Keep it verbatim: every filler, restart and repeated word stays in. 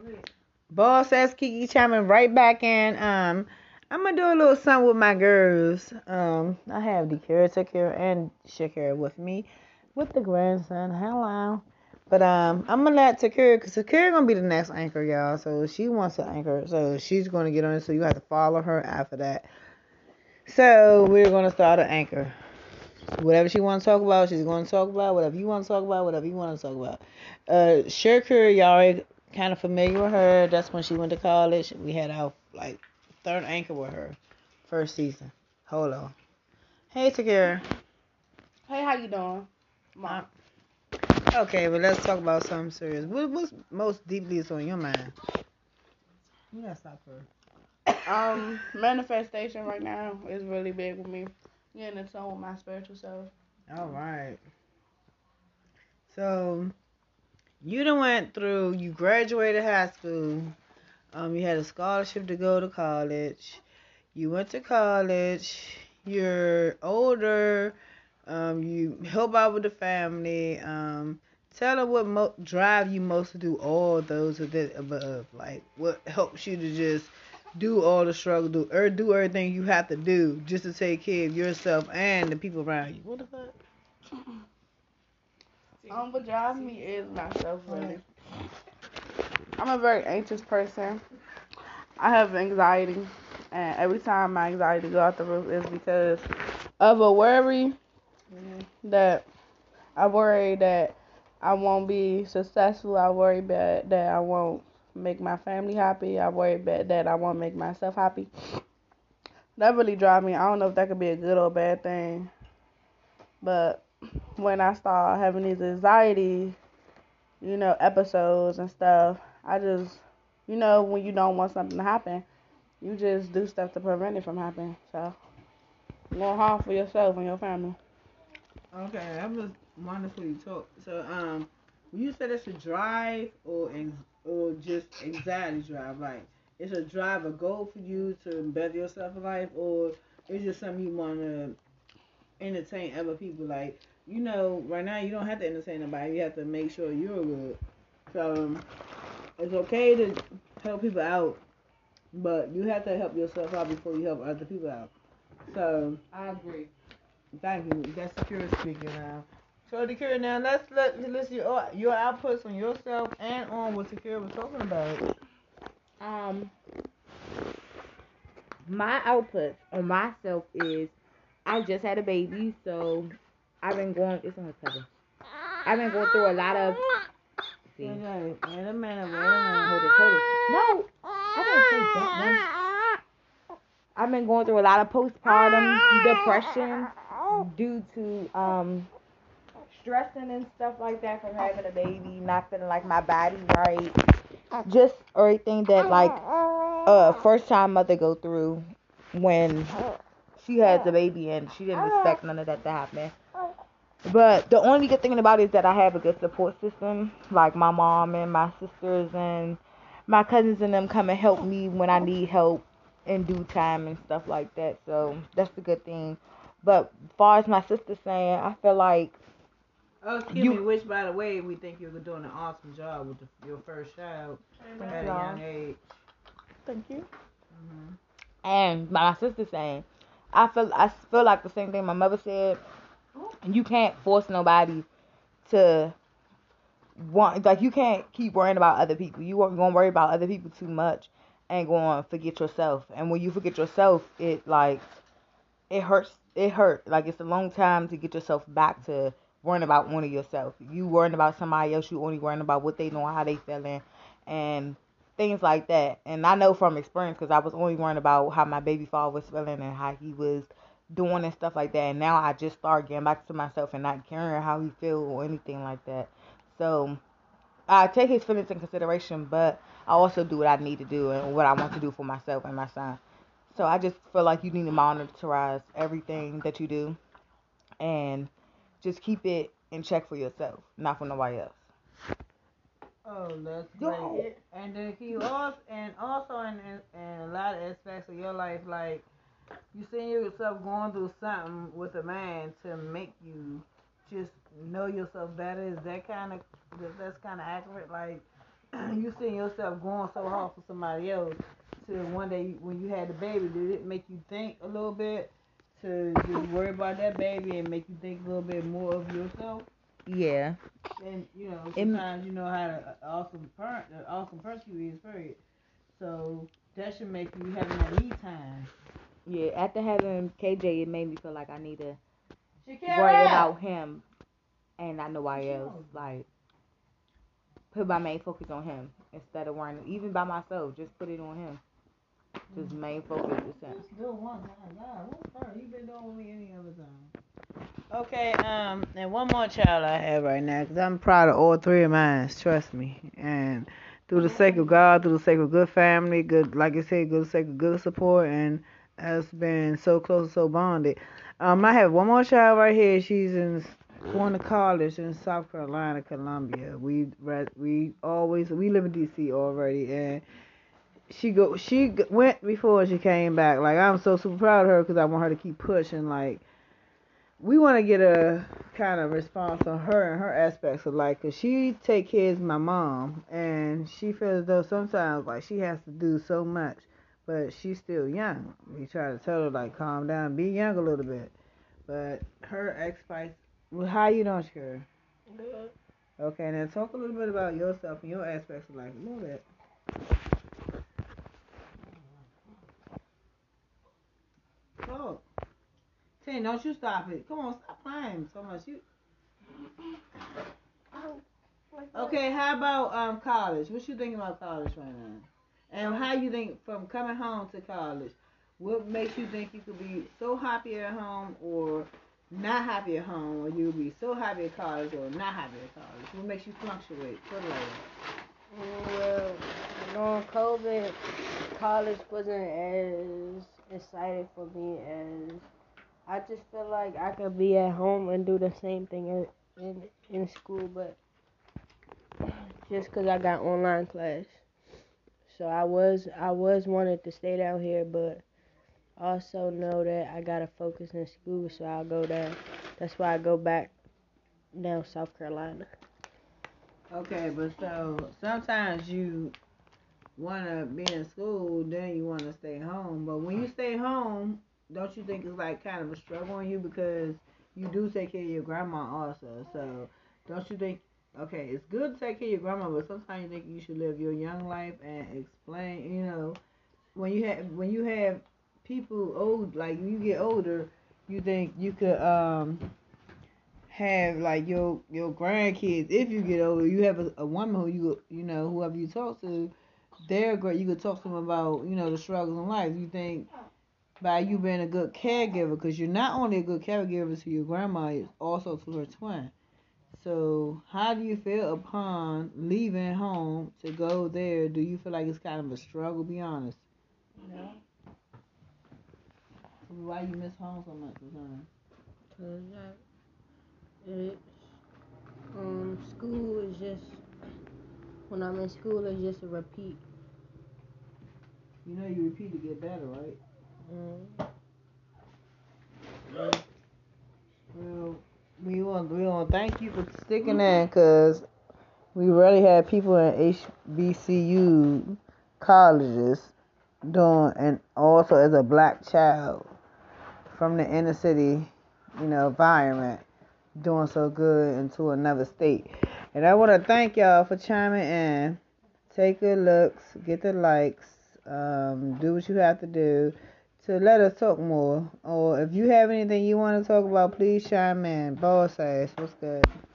Boss ass Kiki chiming right back in. Um, I'm gonna do a little something with my girls. Um, I have Dakira, Takira, and Shakira with me, with the grandson. Hello. But um, I'm gonna let Takira, cause Takira gonna be the next anchor, y'all. So she wants to anchor, so she's gonna get on it. So you have to follow her after that. So we're gonna start an anchor. Whatever she want to talk about, she's going to talk about. Whatever you want to talk about, whatever you want to talk about. Uh, Shakira, y'all already kind of familiar with her. That's when she went to college. We had our like third anchor with her, first season. Hold on. Hey, Takira. Hey, how you doing, Mom? Uh, okay, but let's talk about something serious. What, what's most deeply is on your mind? You gotta stop her. Um, manifestation right now is really big with me. Getting in tune with my spiritual self. All right. So you done went through. You graduated high school. Um, you had a scholarship to go to college. You went to college. You're older. Um, you help out with the family. Um, tell them what mo- drive you most to do all those of that above. Like what helps you to just do all the struggle, do or do everything you have to do just to take care of yourself and the people around you. What the fuck? Um, what drives me is myself, really. I'm a very anxious person. I have anxiety, and every time my anxiety go out the roof is because of a worry that I worry that I won't be successful. I worry that that I won't make my family happy. I worry that that I won't make myself happy. That really drives me. I don't know if that could be a good or bad thing, but when I start having these anxiety, you know, episodes and stuff, I just, you know, when you don't want something to happen, you just do stuff to prevent it from happening. So, more harm for yourself and your family. Okay, that was wonderful you talk. So, um, you said it's a drive or ex- or just anxiety drive. Like, it's a drive, a goal for you to better yourself in life, or it's just something you want to entertain other people. Like, you know, right now you don't have to entertain nobody. You have to make sure you're good. So, um, it's okay to help people out, but you have to help yourself out before you help other people out. So, I agree. thank you. That's Secure speaking now. So Secure now let's let let's your your outputs on yourself and on what Secure was talking about. Um, my output on myself is I just had a baby, so I've been going. It's on his cover. I've been going through a lot of. See, Okay, wait a minute, wait a minute. hold it, hold it. No, I didn't say that one. I've been going through a lot of postpartum depression due to um stressing and stuff like that from having a baby, not feeling like my body right, just everything that like a first time mother go through when she has a baby and she didn't expect none of that to happen. But the only good thing about it is that I have a good support system, like my mom and my sisters and my cousins and them come and help me when I need help in due time and stuff like that. So that's the good thing. But as far as my sister saying, I feel like Oh, excuse me. you. Which, by the way, we think you're doing an awesome job with the, your first child at a young age. Thank you. Mhm. And my sister saying, I feel I feel like the same thing my mother said. And you can't force nobody to want like you can't keep worrying about other people. You are gonna worry about other people too much and going to forget yourself. And when you forget yourself, it like it hurts. It hurt. Like it's a long time to get yourself back to worrying about only yourself. You worrying about somebody else. You only worrying about what they know, how they feeling, and things like that. And I know from experience because I was only worrying about how my baby father was feeling and how he was doing and stuff like that. And now I just start getting back to myself and not caring how he feel or anything like that. So I take his feelings in consideration, but I also do what I need to do and what I want to do for myself and my son. So I just feel like you need to monitorize everything that you do and just keep it in check for yourself, not for nobody else. Oh, that's Go. great. And then you also and also in, in in a lot of aspects of your life, like you see yourself going through something with a man to make you just know yourself better. Is that kind of that's kind of accurate? Like you seen yourself going so hard for somebody else to one day when you had the baby, did it make you think a little bit to just worry about that baby and make you think a little bit more of yourself? Yeah. And you know, sometimes you know how to, uh, awesome parent, the awesome person you is, period. So that should make you having that me time. Yeah, after having K J, it made me feel like I need to Shakira! worry about him and not nobody else. Like, put my main focus on him instead of worrying, even by myself, just put it on him. Just main focus is him. Just do it one time. God, what part you been doing with me any other time? Okay, um, and one more child I have right now, because I'm proud of all three of mine, trust me. And through the sake of God, through the sake of good family, good, like I said, good sake of good support, and us being so close and so bonded. Um, I have one more child right here. She's in going to college in South Carolina, Columbia. We we always we live in D C already, and she go she g- went before she came back. Like, I'm so super proud of her because I want her to keep pushing. Like, we want to get a kind of response on her and her aspects of life, because she take care of my mom, and she feels as though sometimes like she has to do so much, but she's still young. We try to tell her like, calm down, be young a little bit, but her ex-wife. Well, how you doing, Shakira? Good. Okay, now talk a little bit about yourself and your aspects of life. A little bit. Talk. Tay, don't you stop it. Come on, stop playing so much. You okay? How about um college? What you thinking about college right now? And how you think from coming home to college? What makes you think you could be so happy at home or not happy at home, or you would be so happy at college or not happy at college? What makes you fluctuate? Put it like that. Well, during COVID, college wasn't as excited for me as I just feel like I could be at home and do the same thing in in, in school, but just because I got online class. So I was I was wanted to stay down here, but also know that I gotta focus in school, so I'll go there. That's why I go back down South Carolina. Okay, but so sometimes you want to be in school, then you want to stay home. But when you stay home, don't you think it's like kind of a struggle on you, because you do take care of your grandma also? So don't you think, okay, it's good to take care of your grandma, but sometimes you think you should live your young life and explain, you know, when you have when you have people old, like when you get older, you think you could um have like your your grandkids. If you get older, you have a, a woman who you you know whoever you talk to, they're great. You could talk to them about you know the struggles in life. You think by you being a good caregiver, because you're not only a good caregiver to your grandma, it's also to her twin. So how do you feel upon leaving home to go there? Do you feel like it's kind of a struggle? Be honest. No. Why you miss home so much, son? Cause I, it's um school is just when I'm in school it's just a repeat. You know you repeat to get better, right? Mm. Well, we want we want to thank you for sticking in, cause we really had people in H B C U colleges doing, and also as a black child from the inner city, you know, environment, doing so good into another state. And I want to thank y'all for chiming in. Take good looks, get the likes, um, do what you have to do to let us talk more. Or if you have anything you want to talk about, please chime in. Boss ass, what's good?